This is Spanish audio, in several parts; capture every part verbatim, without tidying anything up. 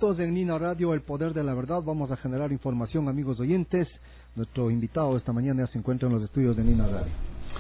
En Nina Radio, el poder de la verdad, vamos a generar información, amigos oyentes. Nuestro invitado esta mañana ya se encuentra en los estudios de Nina Radio.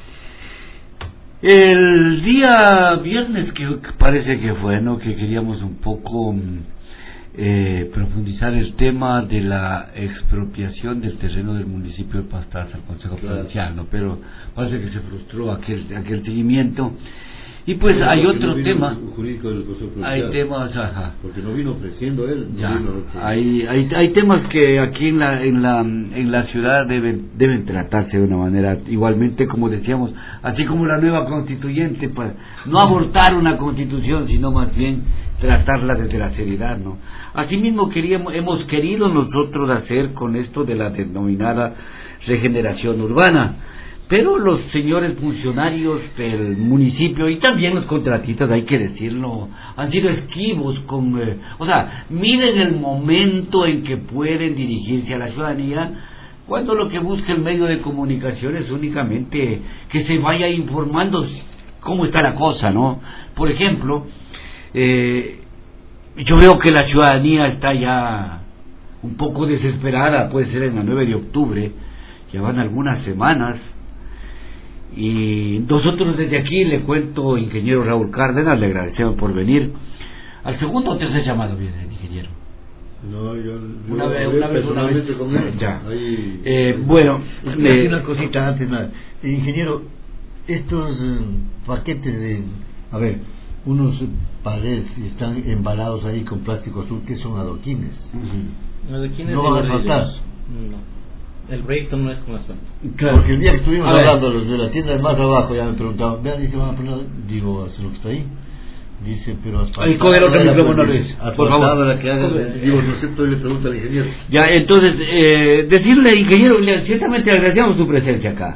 El día viernes, que parece que fue, ¿no?, que queríamos un poco eh, profundizar el tema de la expropiación del terreno del municipio de Pastaza al Consejo Provincial, ¿no? Pero parece que se frustró aquel, aquel seguimiento. Y pues no, hay otro no tema jurídico del Consejo Provincial, hay temas, ajá, porque no vino ofreciendo él, no ya, vino ofreciendo. hay, hay hay temas que aquí en la en la en la ciudad deben deben tratarse de una manera igualmente, como decíamos, así como la nueva constituyente, pues no abortar una constitución, sino más bien tratarla desde la seriedad, ¿no? Asimismo queríamos hemos querido nosotros hacer con esto de la denominada regeneración urbana. Pero los señores funcionarios del municipio y también los contratistas, hay que decirlo, han sido esquivos con, eh, o sea, miren el momento en que pueden dirigirse a la ciudadanía, cuando lo que busca el medio de comunicación es únicamente que se vaya informando cómo está la cosa, ¿no? Por ejemplo, eh, yo veo que la ciudadanía está ya un poco desesperada, puede ser en la nueve de octubre, ya van algunas semanas. Y nosotros desde aquí le cuento, ingeniero Raúl Cárdenas, le agradecemos por venir. Al segundo o tercer llamado viene, ingeniero. No, yo, yo una vez, una vez, una vez. Con él. Ya. Ahí, eh, bueno, le, una cosita antes, nada. Ingeniero, estos eh, paquetes de, a ver, unos paredes están embalados ahí con plástico azul, que son adoquines. Uh-huh. Adoquines no van a faltar. No. El proyecto no es con asfalto. Claro, porque el día que estuvimos a hablando ver. los de la tienda de más abajo, ya me preguntaban, vean, dice, van a poner, digo, ¿hace lo que está ahí? Dice, pero asfaltado. Ahí coge el otro micrófono, Luis, por favor. La que haga, digo, no acepto, y le pregunta al ingeniero. Ya, entonces, eh, decirle, ingeniero, ciertamente agradecemos su presencia acá.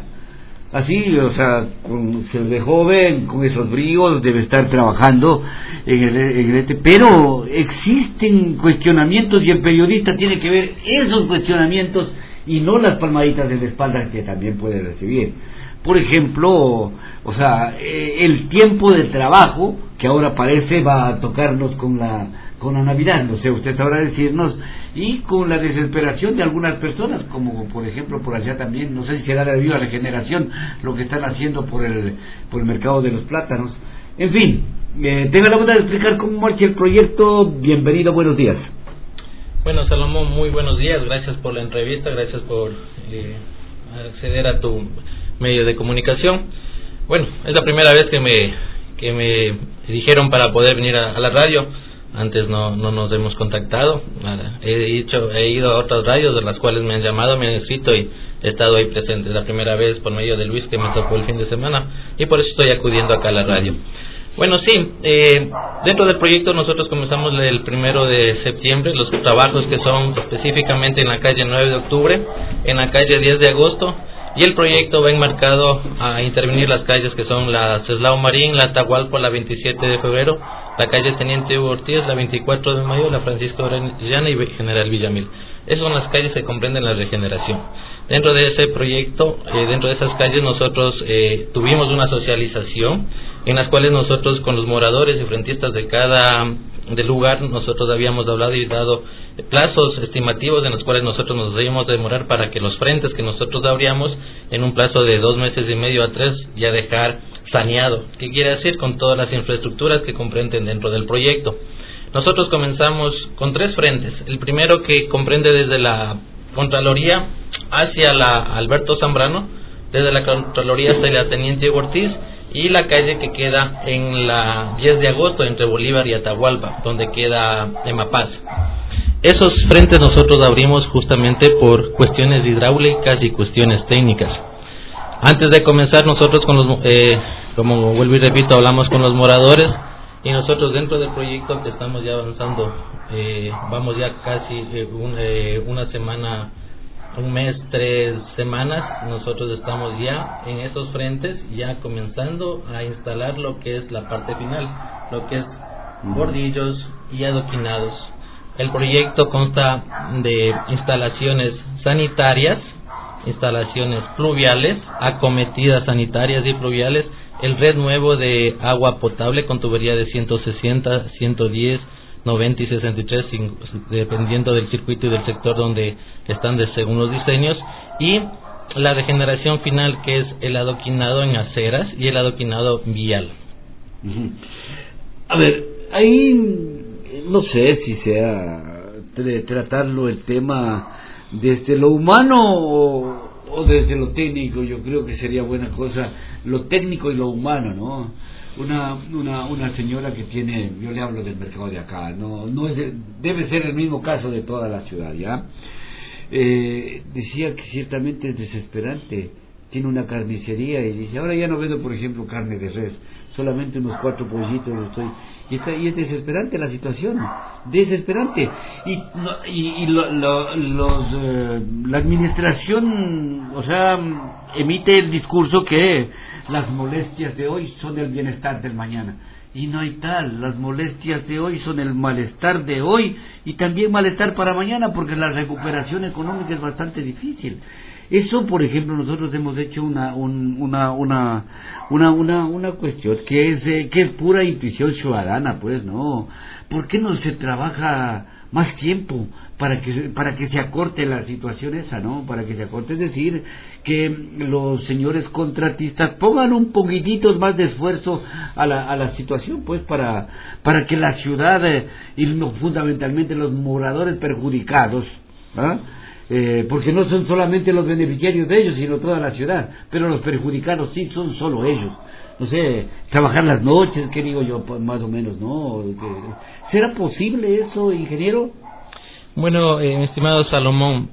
Así, o sea, con, se ve joven, con esos bríos, debe estar trabajando en el, en este, pero existen cuestionamientos y el periodista tiene que ver esos cuestionamientos y no las palmaditas de la espalda que también puede recibir. Por ejemplo, o sea, eh, el tiempo de trabajo que ahora parece va a tocarnos con la con la Navidad, no sé, usted sabrá decirnos, y con la desesperación de algunas personas, como por ejemplo por allá también, no sé si será debido a la regeneración lo que están haciendo por el por el mercado de los plátanos. En fin, eh, tenga la bondad de explicar cómo marcha el proyecto. Bienvenido, buenos días. Bueno, Salomón, muy buenos días, gracias por la entrevista, gracias por eh, acceder a tu medio de comunicación. Bueno, es la primera vez que me que me dijeron para poder venir a, a la radio. Antes no no nos hemos contactado. He hecho he ido a otras radios de las cuales me han llamado, me han escrito y he estado ahí presente. Es la primera vez por medio de Luis que me tocó el fin de semana y por eso estoy acudiendo acá a la radio. Bueno, sí, eh, dentro del proyecto nosotros comenzamos el primero de septiembre, los trabajos que son específicamente en la calle nueve de octubre, en la calle diez de agosto, y el proyecto va enmarcado a intervenir las calles que son la Ceslao Marín, la Atahualpa, la veintisiete de febrero, la calle Teniente Hugo Ortiz, la veinticuatro de mayo, la Francisco Orellana y General Villamil. Esas son las calles que comprenden la regeneración. Dentro de ese proyecto, eh, dentro de esas calles nosotros eh, tuvimos una socialización en las cuales nosotros con los moradores y frentistas de cada del lugar nosotros habíamos hablado y dado plazos estimativos en los cuales nosotros nos debíamos demorar para que los frentes que nosotros abríamos en un plazo de dos meses y medio a tres ya dejar saneado. ¿Qué quiere decir? Con todas las infraestructuras que comprenden dentro del proyecto. Nosotros comenzamos con tres frentes. El primero que comprende desde la Contraloría hacia la Alberto Zambrano, desde la Contraloría hasta la Teniente Ortiz, y la calle que queda en la diez de agosto entre Bolívar y Atahualpa, donde queda Emapaz. Esos frentes nosotros abrimos justamente por cuestiones hidráulicas y cuestiones técnicas. Antes de comenzar nosotros con los, eh, como vuelvo y repito, hablamos con los moradores y nosotros dentro del proyecto que estamos ya avanzando, eh, vamos ya casi eh, un, eh, una semana, un mes, tres semanas, nosotros estamos ya en esos frentes, ya comenzando a instalar lo que es la parte final, lo que es bordillos y adoquinados. El proyecto consta de instalaciones sanitarias, instalaciones pluviales, acometidas sanitarias y pluviales, el red nuevo de agua potable con tubería de ciento sesenta, ciento diez, noventa y sesenta y tres, dependiendo del circuito y del sector donde están de, según los diseños, y la regeneración final, que es el adoquinado en aceras y el adoquinado vial. Uh-huh. A ver, ahí no sé si sea de tratarlo el tema desde lo humano o, o desde lo técnico. Yo creo que sería buena cosa lo técnico y lo humano, ¿no? Una una una señora que tiene, yo le hablo del mercado de acá, no no es de, debe ser el mismo caso de toda la ciudad, ¿ya? Eh, decía que ciertamente es desesperante, tiene una carnicería y dice, ahora ya no vendo, por ejemplo, carne de res, solamente unos cuatro pollitos estoy, y, está, y es desesperante la situación, desesperante, y, no, y, y lo, lo, los, eh, la administración, o sea, emite el discurso que las molestias de hoy son el bienestar del mañana. Y no hay tal, las molestias de hoy son el malestar de hoy y también malestar para mañana, porque la recuperación económica es bastante difícil. Eso, por ejemplo, nosotros hemos hecho una un, una una una una una cuestión que es eh, que es pura intuición ciudadana, pues, ¿no? ¿Por qué no se trabaja más tiempo para que para que se acorte la situación esa, ¿no? Para que se acorte, es decir, que los señores contratistas pongan un poquitito más de esfuerzo a la a la situación, pues, para para que la ciudad eh, y no, fundamentalmente los moradores perjudicados, ¿ah? Eh, porque no son solamente los beneficiarios de ellos, sino toda la ciudad, pero los perjudicados sí son solo ellos. No sé, trabajar las noches, ¿qué digo yo? Pues más o menos, ¿no? ¿Será posible eso, ingeniero? Bueno, eh, mi estimado Salomón,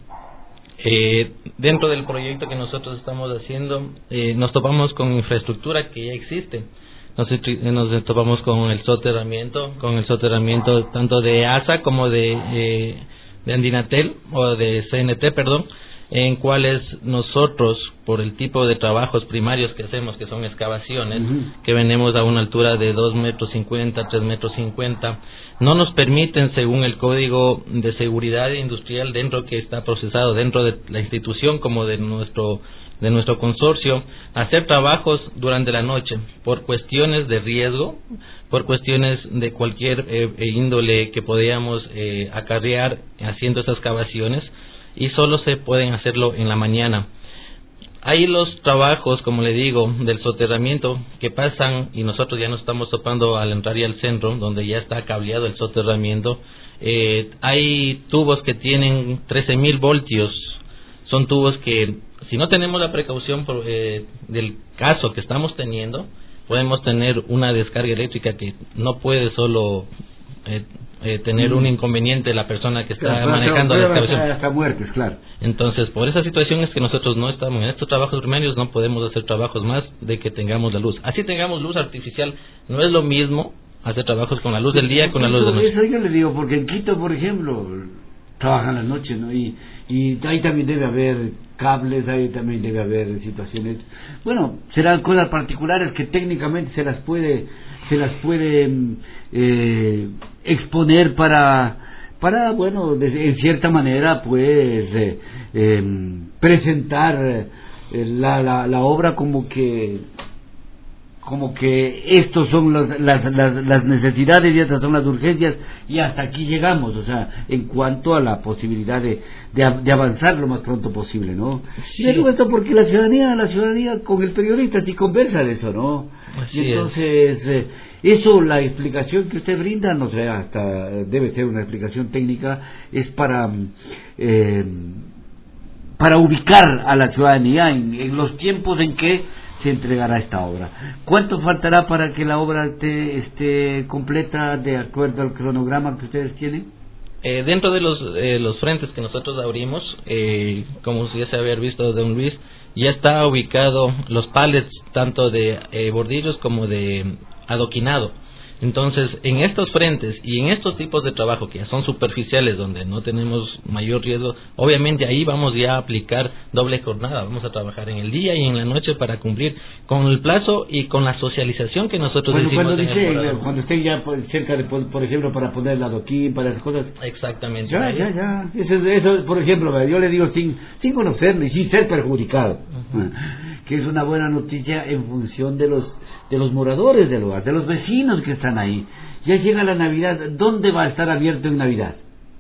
eh, dentro del proyecto que nosotros estamos haciendo, eh, nos topamos con infraestructura que ya existe. Nos, nos topamos con el soterramiento, con el soterramiento tanto de A S A como de, eh, de Andinatel, o de C N T, perdón, en cuales nosotros, por el tipo de trabajos primarios que hacemos, que son excavaciones, uh-huh. que venimos a una altura de dos metros cincuenta, tres metros cincuenta, no nos permiten, según el Código de Seguridad Industrial dentro que está procesado dentro de la institución como de nuestro de nuestro consorcio, hacer trabajos durante la noche por cuestiones de riesgo, por cuestiones de cualquier eh, índole que podíamos eh, acarrear haciendo esas excavaciones, y solo se pueden hacerlo en la mañana. Hay los trabajos, como le digo, del soterramiento que pasan, y nosotros ya nos estamos topando al entrar ya al centro, donde ya está cableado el soterramiento. Eh, hay tubos que tienen trece mil voltios, son tubos que, si no tenemos la precaución por, eh, del caso que estamos teniendo, podemos tener una descarga eléctrica que no puede solo eh, eh, tener mm. un inconveniente la persona que está claro, manejando la excavación. Hasta, hasta muertes, claro. Entonces, por esa situación es que nosotros no estamos en estos trabajos primarios, no podemos hacer trabajos más de que tengamos la luz. Así tengamos luz artificial, no es lo mismo hacer trabajos con la luz del día, con la luz de la noche. Eso yo le digo, porque en Quito, por ejemplo, trabajan la noche, ¿no? Y, y ahí también debe haber cables, ahí también debe haber situaciones, bueno, serán cosas particulares que técnicamente se las puede se las puede eh, exponer para para bueno, de, en cierta manera, pues eh, eh, presentar eh, la, la la obra como que como que estos son los, las, las, las necesidades y estas son las urgencias, y hasta aquí llegamos, o sea, en cuanto a la posibilidad de, de, de avanzar lo más pronto posible, ¿no? Sí. Digo esto porque la ciudadanía, la ciudadanía con el periodista sí conversa de eso, ¿no? Así y entonces, eh, eso, la explicación que usted brinda, no sé, hasta debe ser una explicación técnica, es para eh, para ubicar a la ciudadanía en, en los tiempos en que se entregará esta obra. ¿Cuánto faltará para que la obra esté, esté completa de acuerdo al cronograma que ustedes tienen? Eh, dentro de los eh, los frentes que nosotros abrimos, eh, como ya se había visto de don Luis, ya está ubicado los palets tanto de eh, bordillos como de adoquinado. Entonces, en estos frentes y en estos tipos de trabajo que ya son superficiales, donde no tenemos mayor riesgo, obviamente ahí vamos ya a aplicar doble jornada. Vamos a trabajar en el día y en la noche para cumplir con el plazo y con la socialización que nosotros bueno, decimos. Cuando, dice, el cuando esté ya cerca de, por ejemplo, para poner el adoquín, para esas cosas. Exactamente. Ya, ya, ya. Eso, eso, por ejemplo, yo le digo sin, sin conocerlo y sin ser perjudicado, uh-huh. que es una buena noticia en función de los de los moradores del lugar, de los vecinos que están ahí, ya llega la Navidad, ¿dónde va a estar abierto en Navidad?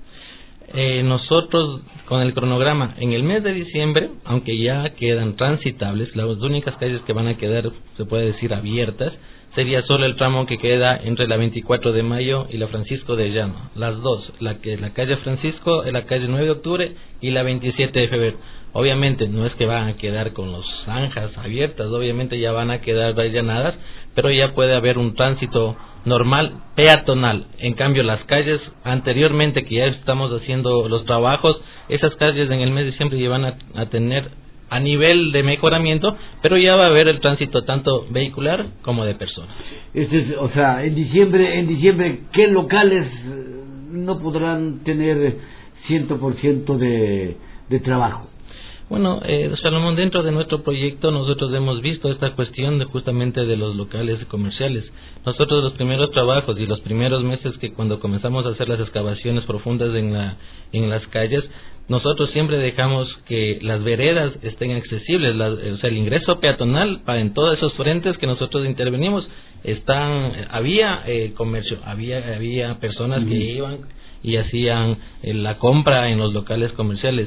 Eh, nosotros, con el cronograma, en el mes de diciembre, aunque ya quedan transitables, las únicas calles que van a quedar, se puede decir, abiertas, sería solo el tramo que queda entre la veinticuatro de mayo y la Francisco de Llano. Las dos, la que la calle Francisco, la calle nueve de octubre y la veintisiete de febrero. Obviamente no es que van a quedar con las zanjas abiertas, obviamente ya van a quedar allanadas, pero ya puede haber un tránsito normal, peatonal. En cambio, las calles anteriormente que ya estamos haciendo los trabajos, esas calles en el mes de diciembre ya van a, a tener a nivel de mejoramiento, pero ya va a haber el tránsito tanto vehicular como de personas. Este es, o sea, en diciembre, en diciembre, ¿qué locales no podrán tener cien por ciento de, de trabajo? Bueno, eh, Salomón, dentro de nuestro proyecto nosotros hemos visto esta cuestión de justamente de los locales comerciales. Nosotros los primeros trabajos y los primeros meses que cuando comenzamos a hacer las excavaciones profundas en la en las calles, nosotros siempre dejamos que las veredas estén accesibles, las, o sea, el ingreso peatonal para en todos esos frentes que nosotros intervenimos están había eh, comercio, había había personas uh-huh. que iban y hacían eh, la compra en los locales comerciales.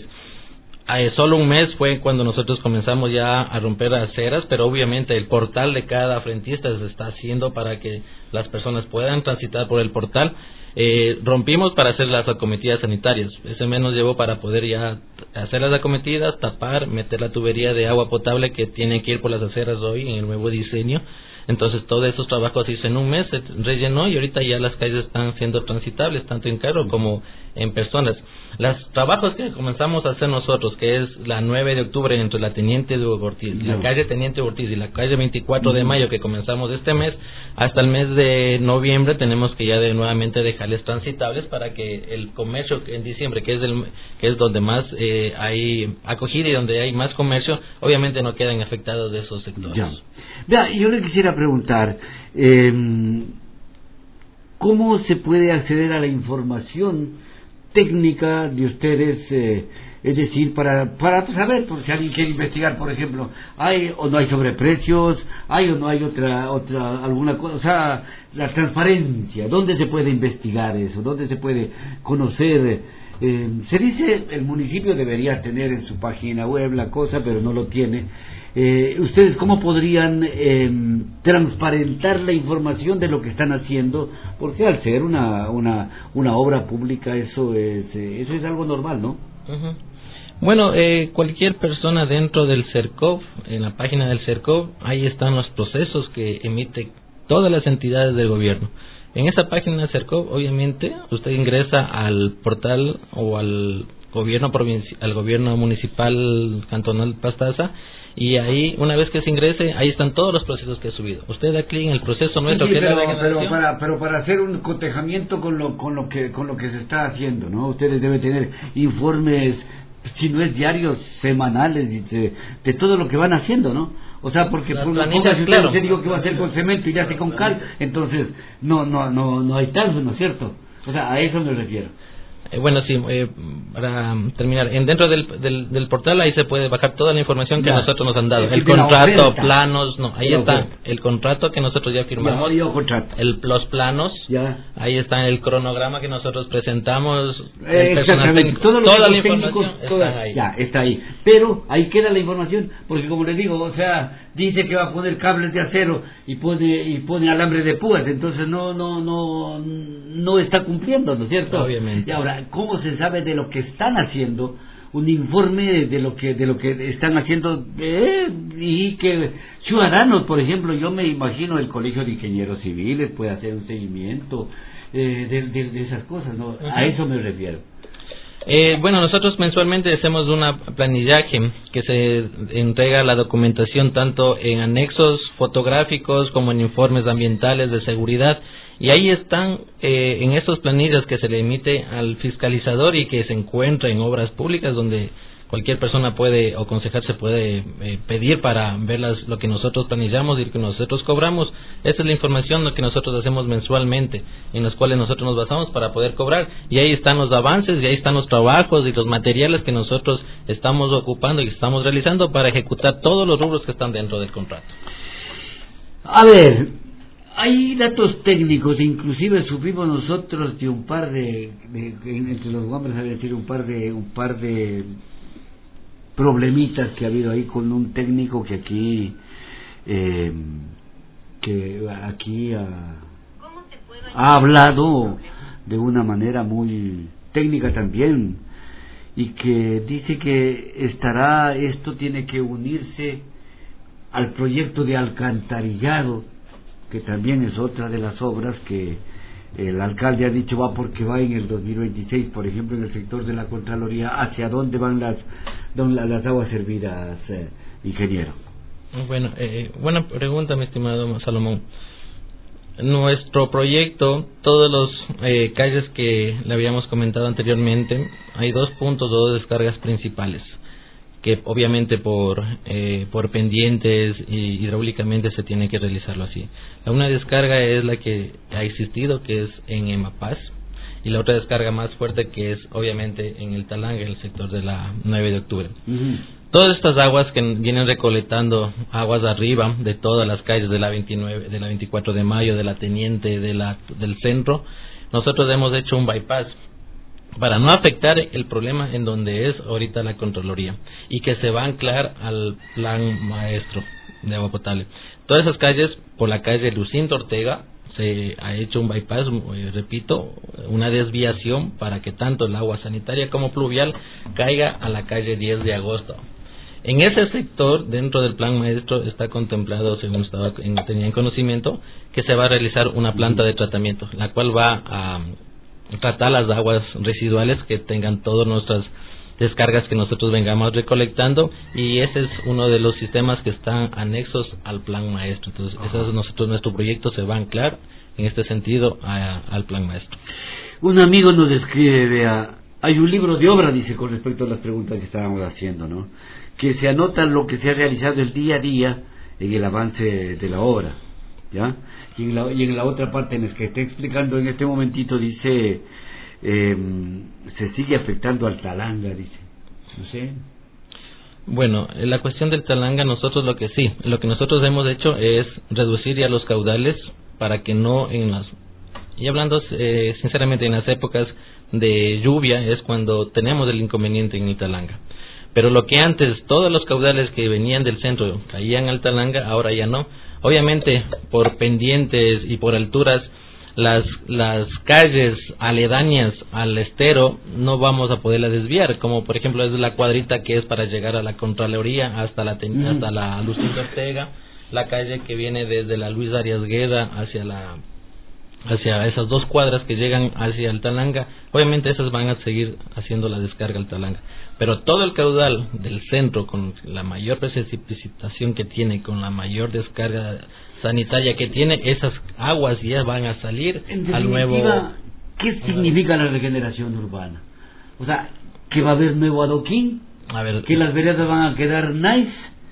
Eh, solo un mes fue cuando nosotros comenzamos ya a romper aceras, pero obviamente el portal de cada frentista se está haciendo para que las personas puedan transitar por el portal. Eh, rompimos para hacer las acometidas sanitarias. Ese mes nos llevó para poder ya hacer las acometidas, tapar, meter la tubería de agua potable que tiene que ir por las aceras hoy en el nuevo diseño. Entonces todos esos trabajos se hizo en un mes, se rellenó y ahorita ya las calles están siendo transitables tanto en carro como en personas. Los trabajos que comenzamos a hacer nosotros, que es la nueve de octubre entre la Teniente de Ortiz, la calle Teniente Ortiz y la calle veinticuatro de mayo que comenzamos este mes, hasta el mes de noviembre tenemos que ya de nuevamente dejarles transitables para que el comercio en diciembre, que es el que es donde más eh, hay acogida y donde hay más comercio, obviamente no quedan afectados de esos sectores. Ya. Vea, yo le quisiera preguntar, eh, ¿cómo se puede acceder a la información técnica de ustedes, eh, es decir, para para saber, por si alguien quiere investigar, por ejemplo, hay o no hay sobreprecios, hay o no hay otra otra alguna cosa, o sea, la transparencia, ¿dónde se puede investigar eso? ¿Dónde se puede conocer? Eh, se dice el municipio debería tener en su página web la cosa, pero no lo tiene. Eh, ¿Ustedes cómo podrían eh, transparentar la información de lo que están haciendo? Porque al ser una una una obra pública eso es eh, eso es algo normal, ¿no? Uh-huh. Bueno, eh, cualquier persona dentro del CERCOV, en la página del CERCOV, ahí están los procesos que emiten todas las entidades del gobierno. En esa página del CERCOV, obviamente, usted ingresa al portal o al gobierno provincial, al gobierno municipal cantonal Pastaza, y ahí, una vez que se ingrese, ahí están todos los procesos que he subido. Usted da clic en el proceso nuestro, sí, sí, que pero, es la pero para pero para hacer un cotejamiento con lo con lo que con lo que se está haciendo, ¿no? Ustedes deben tener informes, si no es diarios, semanales, de, de todo lo que van haciendo, ¿no? O sea, porque las por planillas, si claro. usted digo que va a hacer con cemento y ya hace con cal, entonces no no no no hay tanto, ¿no es cierto? O sea, a eso me refiero. Eh, bueno, sí, eh, para terminar, en dentro del, del, del portal ahí se puede bajar toda la información que ya. nosotros nos han dado. El, El el contrato, planos, no, ahí la está oferta. el contrato que nosotros ya firmamos. Ya, yo contrato. El, los planos, ya. Ahí está el cronograma que nosotros presentamos. Eh, el personal exactamente, técnico, todos los toda la técnicos, información toda, está ahí. ya, está ahí. Pero ahí queda la información, porque como les digo, o sea, dice que va a poner cables de acero y pone y pone alambre de púas, entonces no no no no está cumpliendo, ¿no es cierto? Obviamente. Y ahora, ¿cómo se sabe de lo que están haciendo? Un informe de lo que de lo que están haciendo eh, y que ciudadanos, por ejemplo, yo me imagino el Colegio de Ingenieros Civiles puede hacer un seguimiento eh, de, de, de esas cosas, ¿no? Uh-huh. A eso me refiero. Eh, bueno, nosotros mensualmente hacemos una planillaje que se entrega la documentación tanto en anexos fotográficos como en informes ambientales de seguridad, y ahí están eh, en esas planillas que se le emite al fiscalizador y que se encuentra en obras públicas donde cualquier persona puede o concejal se puede eh, pedir para ver las, lo que nosotros planillamos y lo que nosotros cobramos. Esa es la información lo que nosotros hacemos mensualmente, en los cuales nosotros nos basamos para poder cobrar, y ahí están los avances y ahí están los trabajos y los materiales que nosotros estamos ocupando y estamos realizando para ejecutar todos los rubros que están dentro del contrato. A ver, hay datos técnicos, inclusive supimos nosotros de un par de, de, de entre los guambres, había decir un par de un par de problemitas que ha habido ahí con un técnico que aquí eh, que aquí ha, ha hablado de una manera muy técnica también, y que dice que estará, esto tiene que unirse al proyecto de alcantarillado, que también es otra de las obras que el alcalde ha dicho va porque va en el dos mil veintiséis, por ejemplo, en el sector de la Contraloría, hacia dónde van las las aguas servidas, eh, ingeniero. Bueno, eh, buena pregunta, mi estimado Salomón. Nuestro proyecto, todos los eh, calles que le habíamos comentado anteriormente, hay dos puntos, dos descargas principales, que obviamente por eh, por pendientes y hidráulicamente se tiene que realizarlo así. La una descarga es la que ha existido, que es en Emapaz, y la otra descarga más fuerte que es obviamente en el Talanga, en el sector de la nueve de octubre. Uh-huh. Todas estas aguas que vienen recolectando aguas arriba de todas las calles de la veintinueve, de la veinticuatro de mayo, de la Teniente, de la del centro, nosotros hemos hecho un bypass para no afectar el problema en donde es ahorita la Contraloría, y que se va a anclar al plan maestro de agua potable. Todas esas calles, por la calle Lucinto Ortega, se ha hecho un bypass, eh, repito, una desviación para que tanto el agua sanitaria como pluvial caiga a la calle diez de agosto. En ese sector, dentro del plan maestro, está contemplado, según estaba en, tenía en conocimiento, que se va a realizar una planta de tratamiento, la cual va a tratar las aguas residuales que tengan todas nuestras descargas que nosotros vengamos recolectando, y ese es uno de los sistemas que están anexos al plan maestro. Entonces, ese es nosotros, nuestro proyecto se va a anclar en este sentido a, al plan maestro. Un amigo nos describe, vea, hay un libro de obra, dice, con respecto a las preguntas que estábamos haciendo, ¿no? Que se anota lo que se ha realizado el día a día en el avance de la obra, ¿ya? Y en la, y en la otra parte, en la que está explicando en este momentito, dice, eh, se sigue afectando al Talanga, dice, no sé. Bueno, la cuestión del Talanga, nosotros lo que sí, lo que nosotros hemos hecho es reducir ya los caudales para que no en las, y hablando eh, sinceramente en las épocas de lluvia es cuando tenemos el inconveniente en el Talanga. Pero lo que antes, todos los caudales que venían del centro caían al Talanga, ahora ya no. Obviamente, por pendientes y por alturas, las las calles aledañas al estero no vamos a poderlas desviar, como por ejemplo es la cuadrita que es para llegar a la Contraloría hasta la mm. hasta la Lucinto Ortega, la calle que viene desde la Luis Arias Gueda hacia la hacia esas dos cuadras que llegan hacia el Talanga. Obviamente esas van a seguir haciendo la descarga al Talanga, pero todo el caudal del centro, con la mayor precipitación que tiene, con la mayor descarga sanitaria que tiene, esas aguas ya van a salir al nuevo. ¿Qué significa la regeneración urbana? O sea, que va a haber nuevo adoquín, a ver, que las veredas van a quedar nice,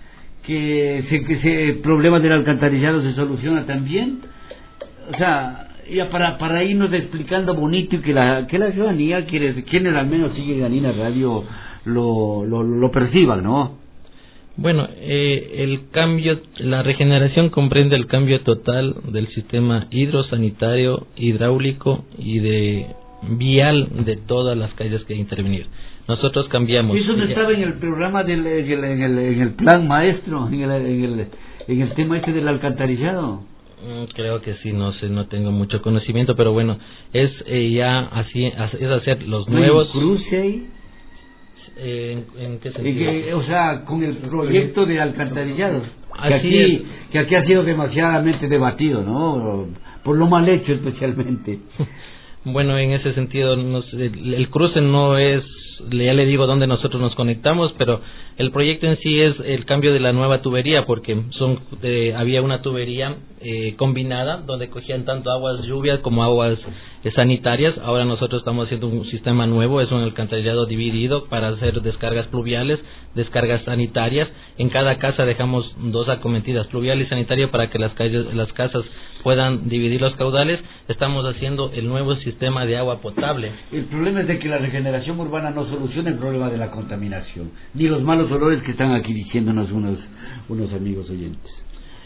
que se, que se, el problema del alcantarillado se soluciona también. O sea, ya para para irnos explicando bonito, y que la que la ciudadanía, quiere, quienes al menos siguen Janina Radio lo, lo, lo perciban, ¿no? Bueno, eh, el cambio, la regeneración comprende el cambio total del sistema hidrosanitario, hidráulico y de vial de todas las calles que intervenir. Nosotros cambiamos. ¿Y eso no estaba en el programa del en el, en el, en el plan maestro, en el, en el en el tema este del alcantarillado? Creo que sí, no sé, no tengo mucho conocimiento, pero bueno, es eh, ya así, es hacer los nuevos. ¿No hay un cruce ahí? Eh, ¿en, ¿En qué sentido? Que, o sea, con el proyecto de alcantarillados, que así aquí, es. que aquí ha sido demasiadamente debatido, ¿no? Por lo mal hecho especialmente. Bueno, en ese sentido, nos, el, el cruce no es, ya le digo dónde nosotros nos conectamos, pero el proyecto en sí es el cambio de la nueva tubería, porque son eh, había una tubería eh, combinada donde cogían tanto aguas lluvias como aguas eh, sanitarias. Ahora nosotros estamos haciendo un sistema nuevo, es un alcantarillado dividido para hacer descargas pluviales, descargas sanitarias. En cada casa dejamos dos acometidas, pluvial y sanitaria, para que las calles, las casas puedan dividir los caudales. Estamos haciendo el nuevo sistema de agua potable. El problema es de que la regeneración urbana no soluciona el problema de la contaminación, ni los malos olores que están aquí diciéndonos unos, unos amigos oyentes.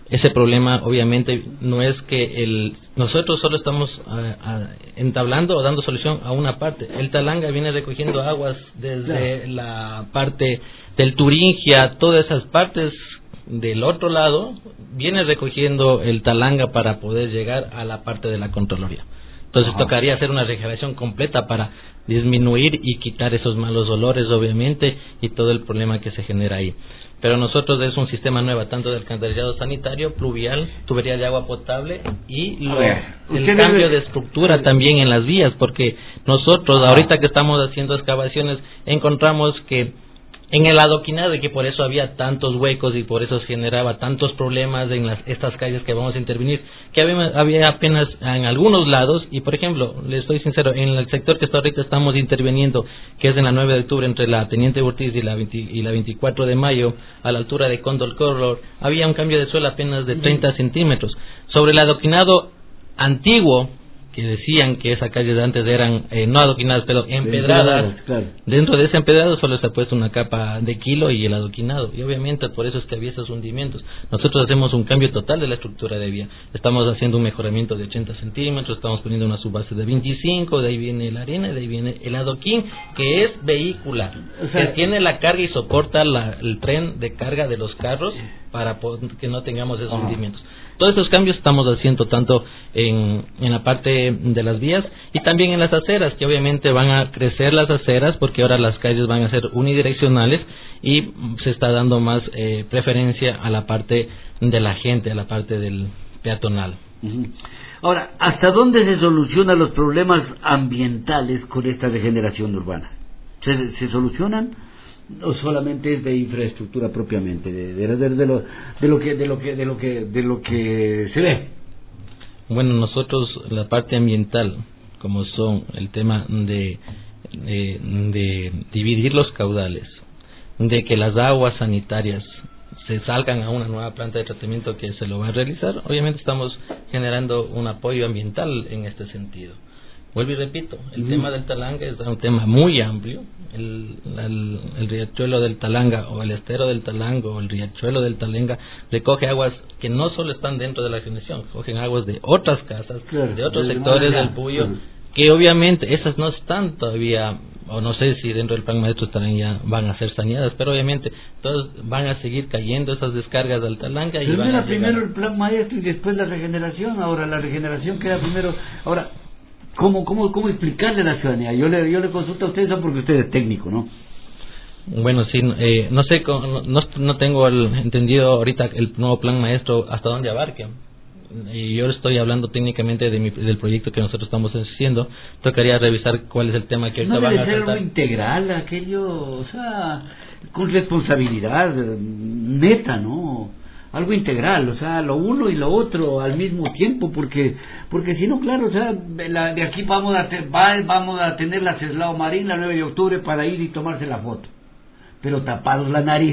ese problema obviamente no es que el nosotros solo estamos uh, uh, entablando o dando solución a una parte. El Talanga viene recogiendo aguas desde claro. la parte del Turingia, todas esas partes del otro lado, viene recogiendo el Talanga para poder llegar a la parte de la Contraloría. Entonces Ajá. tocaría hacer una regeneración completa para disminuir y quitar esos malos olores, obviamente, y todo el problema que se genera ahí. Pero nosotros es un sistema nuevo, tanto de alcantarillado sanitario, pluvial, tubería de agua potable y lo, ver, el cambio debe... de estructura también en las vías, porque nosotros, Ajá. ahorita que estamos haciendo excavaciones, encontramos que en el adoquinado, y que por eso había tantos huecos y por eso se generaba tantos problemas en las, estas calles que vamos a intervenir, que había, había apenas en algunos lados, y por ejemplo, les estoy sincero, en el sector que hasta ahorita estamos interviniendo, que es en la nueve de octubre, entre la Teniente Ortiz y la, veinte, y la veinticuatro de mayo, a la altura de Condor Corridor, había un cambio de suelo apenas de treinta centímetros. Sobre el adoquinado antiguo, que decían que esas calles de antes eran eh, no adoquinadas, pero empedradas, claro. Dentro de ese empedrado solo se ha puesto una capa de kilo y el adoquinado, y obviamente por eso es que había esos hundimientos. Nosotros hacemos un cambio total de la estructura de vía, estamos haciendo un mejoramiento de ochenta centímetros, estamos poniendo una subbase de veinticinco, de ahí viene la arena, de ahí viene el adoquín, que es vehicular, o sea, que tiene la carga y soporta la, el tren de carga de los carros para que no tengamos esos uh-huh. hundimientos. Todos esos cambios estamos haciendo tanto en, en la parte de las vías y también en las aceras, que obviamente van a crecer las aceras porque ahora las calles van a ser unidireccionales y se está dando más eh, preferencia a la parte de la gente, a la parte del peatonal. Uh-huh. Ahora, ¿hasta dónde se solucionan los problemas ambientales con esta regeneración urbana? ¿Se, se solucionan? ¿O solamente es de infraestructura propiamente, de, de, de, de, lo, de lo que de lo que de lo que de lo que se ve? Bueno, nosotros la parte ambiental, como son el tema de de, de dividir los caudales, de que las aguas sanitarias se salgan a una nueva planta de tratamiento que se lo va a realizar, obviamente estamos generando un apoyo ambiental en este sentido. Vuelvo y repito, el uh-huh. tema del Talanga es un tema muy amplio. El, el, el riachuelo del Talanga o el estero del Talanga o el riachuelo del Talanga recoge aguas que no solo están dentro de la generación, cogen aguas de otras casas, claro, de otros de sectores del Puyo, claro. que obviamente esas no están todavía, o no sé si dentro del plan maestro también ya van a ser saneadas, pero obviamente todos van a seguir cayendo esas descargas del Talanga. Pero y van era a primero el plan maestro y después la regeneración. Ahora la regeneración queda primero. Ahora ¿Cómo, cómo, cómo explicarle a la ciudadanía? Yo le, yo le consulto a ustedes porque usted es técnico, ¿no? Bueno, sí, eh, no sé, no, no tengo el entendido ahorita el nuevo plan maestro hasta dónde abarque. Y yo estoy hablando técnicamente de mi, del proyecto que nosotros estamos haciendo. Tocaría revisar cuál es el tema que ahorita van a tratar. No debe ser algo integral, aquello, o sea, con responsabilidad neta, ¿no? Algo integral, o sea, lo uno y lo otro al mismo tiempo, porque porque si no, claro, o sea, la, de aquí vamos a te, va, vamos a tener la Ceslao Marín la nueve de octubre para ir y tomarse la foto, pero tapados la nariz.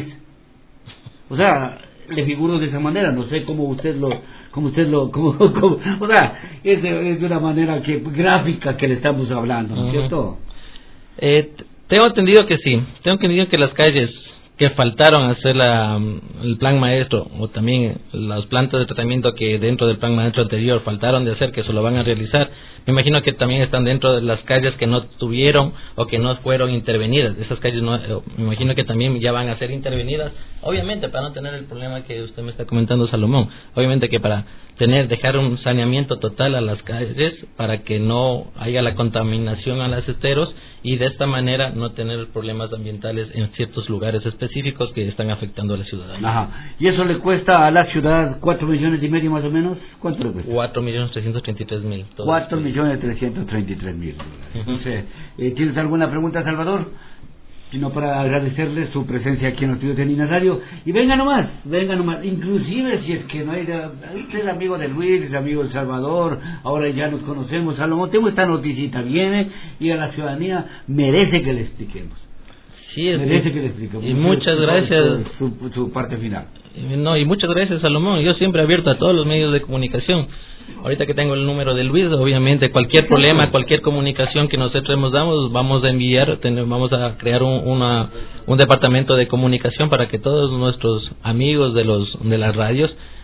O sea, le figuro de esa manera, no sé cómo usted lo, como usted lo, como, como, o sea, es de, es de una manera que gráfica que le estamos hablando, ¿no es uh-huh. cierto? Eh, tengo entendido que sí, tengo entendido que las calles que faltaron hacer la, el plan maestro o también las plantas de tratamiento que dentro del plan maestro anterior faltaron de hacer, que se lo van a realizar, me imagino que también están dentro de las calles que no tuvieron o que no fueron intervenidas. Esas calles no, me imagino que también ya van a ser intervenidas, obviamente para no tener el problema que usted me está comentando, Salomón, obviamente que para tener, dejar un saneamiento total a las calles para que no haya la contaminación a los esteros y de esta manera no tener problemas ambientales en ciertos lugares específicos que están afectando a la ciudadanía. Ajá. ¿Y eso le cuesta a la ciudad cuatro millones y medio más o menos? ¿Cuánto le cuesta? Cuatro millones trescientos treinta y tres mil. Cuatro millones trescientos treinta y tres mil. Entonces, eh, ¿tienes alguna pregunta, Salvador? Sino para agradecerle su presencia aquí en los estudios de Nina Radio. Y venga nomás, venga nomás. Inclusive si es que no hay... Usted es amigo de Luis, es amigo de Salvador, ahora ya nos conocemos. Salomón, tengo esta noticita, viene y a la ciudadanía merece que le expliquemos. Sí, es merece que, que le expliquemos. Y muchas gracias. Su, su, su parte final. No, y muchas gracias, Salomón. Yo siempre abierto a todos los medios de comunicación. Ahorita que tengo el número de Luis, obviamente cualquier problema, cualquier comunicación que nosotros hemos dado, vamos a enviar, vamos a crear un, una, un departamento de comunicación para que todos nuestros amigos de los de las radios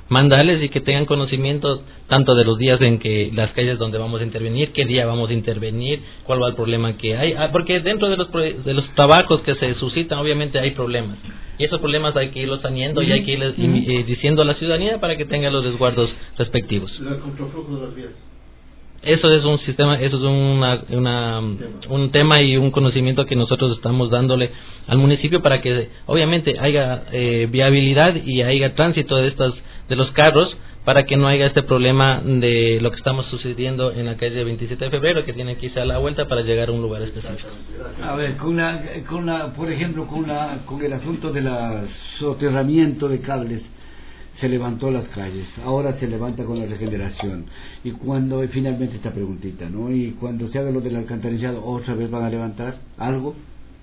mandarles y que tengan conocimiento tanto de los días en que las calles donde vamos a intervenir, qué día vamos a intervenir, cuál va el problema que hay, ah, porque dentro de los de los trabajos que se suscitan obviamente hay problemas y esos problemas hay que irlos saneando uh-huh. y hay que irles uh-huh. eh, diciendo a la ciudadanía para que tenga los resguardos respectivos. El contraflujo de las vías. Eso es un sistema, eso es una, una, un tema y un conocimiento que nosotros estamos dándole al municipio para que obviamente haya eh, viabilidad y haya tránsito de estas de los carros para que no haya este problema de lo que estamos sucediendo en la calle veintisiete de febrero, que tienen que irse a la vuelta para llegar a un lugar específico. A ver, con la, con la, por ejemplo, con la, con el asunto del soterramiento de cables, se levantó las calles, ahora se levanta con la regeneración, y cuando finalmente esta preguntita, ¿no? Y cuando se haga lo del alcantarillado, otra vez van a levantar algo.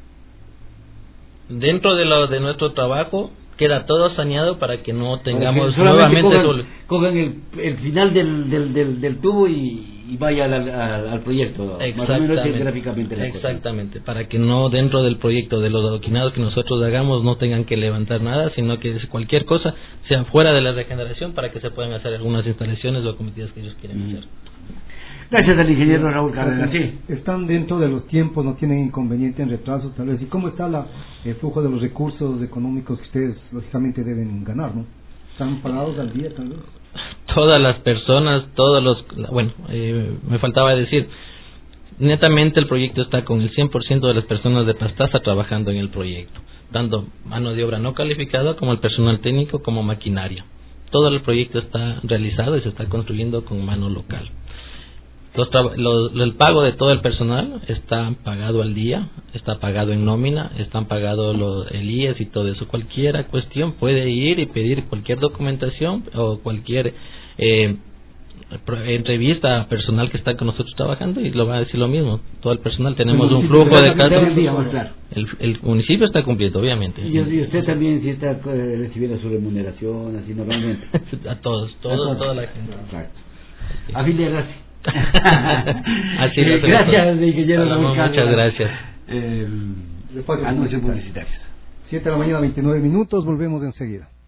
Dentro de lo de nuestro trabajo queda todo saneado para que no tengamos que nuevamente cojan, cojan el, el final del, del, del, del tubo y, y vaya al, al, al proyecto, más o menos es gráficamente la exactamente, cosa. Para que no dentro del proyecto de los adoquinados que nosotros hagamos no tengan que levantar nada, sino que cualquier cosa sea fuera de la regeneración para que se puedan hacer algunas instalaciones o cometidas que ellos quieren mm. hacer. Gracias al ingeniero Raúl Cárdenas. Sí. Están dentro de los tiempos, no tienen inconveniente en retrasos tal vez. ¿Y cómo está la, el flujo de los recursos económicos que ustedes lógicamente deben ganar, no? ¿Están pagados al día tal vez? Todas las personas, todos los... Bueno, eh, me faltaba decir, netamente el proyecto está con el cien por ciento de las personas de Pastaza trabajando en el proyecto, dando mano de obra no calificada como el personal técnico como maquinaria. Todo el proyecto está realizado y se está construyendo con mano local. Los, los, el pago de todo el personal está pagado al día, está pagado en nómina, están pagados los, el I E S y todo eso. Cualquier cuestión puede ir y pedir cualquier documentación o cualquier eh, entrevista personal que está con nosotros trabajando y lo va a decir lo mismo. Todo el personal tenemos un flujo de casos. El, el municipio está cumpliendo, obviamente. Y, y usted también sí está eh, recibiendo su remuneración, así normalmente. A todos, todos, toda la gente. Exacto. Afiliadas. Así eh, gracias, ingeniero. Muchas gracias. Eh, anuncio publicitario. siete de la mañana, veintinueve minutos, volvemos enseguida.